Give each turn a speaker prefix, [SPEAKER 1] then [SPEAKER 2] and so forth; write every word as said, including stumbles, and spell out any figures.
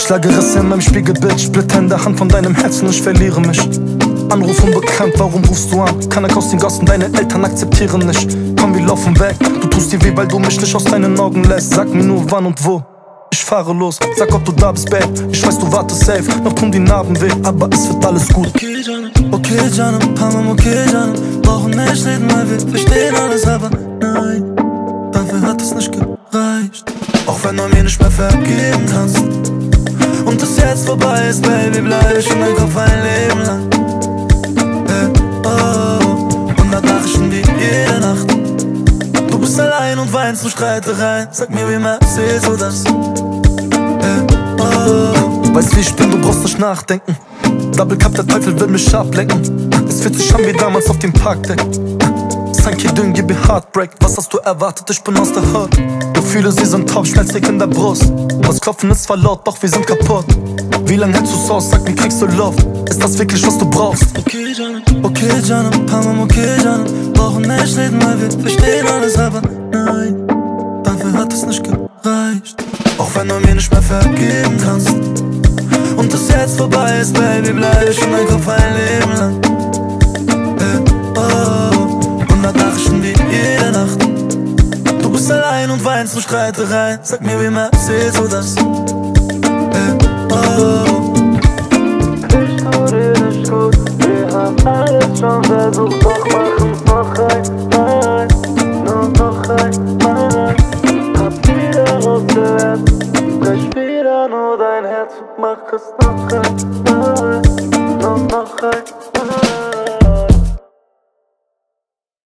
[SPEAKER 1] schlage Risse in meinem Spiegelbild, Splitter in der Hand von deinem Herzen und ich verliere mich. Anruf unbekannt, warum rufst du an? Keiner aus den Gassen, deine Eltern akzeptieren nicht. Komm, wir laufen weg, du tust dir weh, weil du mich nicht aus deinen Augen lässt. Sag mir nur wann und wo, ich fahre los. Sag, ob du da bist, Babe, ich weiß, du wartest safe. Noch tun die Narben weh, aber es wird alles gut.
[SPEAKER 2] Okay, Janam, okay, Janam, Hamam, okay, Janam. Brauchen nicht reden, weil wir verstehen alles, aber nein, dafür hat es nicht gereicht. Auch wenn du mir nicht mehr vergeben kannst und es jetzt vorbei ist, Baby, bleib ich in deinem Kopf ein Leben lang. Nachrichten wie jede Nacht. Du bist allein und weinst nur Streitereien. Sag mir, wie mehr erzählst du das? Äh, oh.
[SPEAKER 1] Weißt wie ich bin, du brauchst nicht nachdenken. Double Cup, der Teufel will mich ablenken. Es fühlt sich an wie damals auf dem Parkdeck. Sanki dünn, gib mir Heartbreak. Was hast du erwartet? Ich bin aus der Hood. Gefühle, sie sind top, schmelzig in der Brust. Das Klopfen ist zwar laut, doch wir sind kaputt. Wie lange hältst du's aus? Sag mir, kriegst du Luft? Ist das wirklich, was du brauchst?
[SPEAKER 2] Okay, Janam, okay, Janam, Hamam, okay, Janam. Brauchen nicht reden, weil wir verstehen alles, aber nein, dafür hat es nicht gereicht. Auch wenn du mir nicht mehr vergeben kannst und es jetzt vorbei ist, Baby, bleib ich in deinem Kopf ein Leben lang. Äh, oh, hundert Nachrichten wie jede Nacht. Du bist allein und weinst nur Streitereien. Sag mir, wie mehr erzählst du das? Äh, oh.
[SPEAKER 3] Alles schon versucht, doch machen's noch ein, nein, nur noch ein, nein. Hab wieder rausgehört, brech wieder nur dein Herz und mach es noch ein, nein, nur noch ein.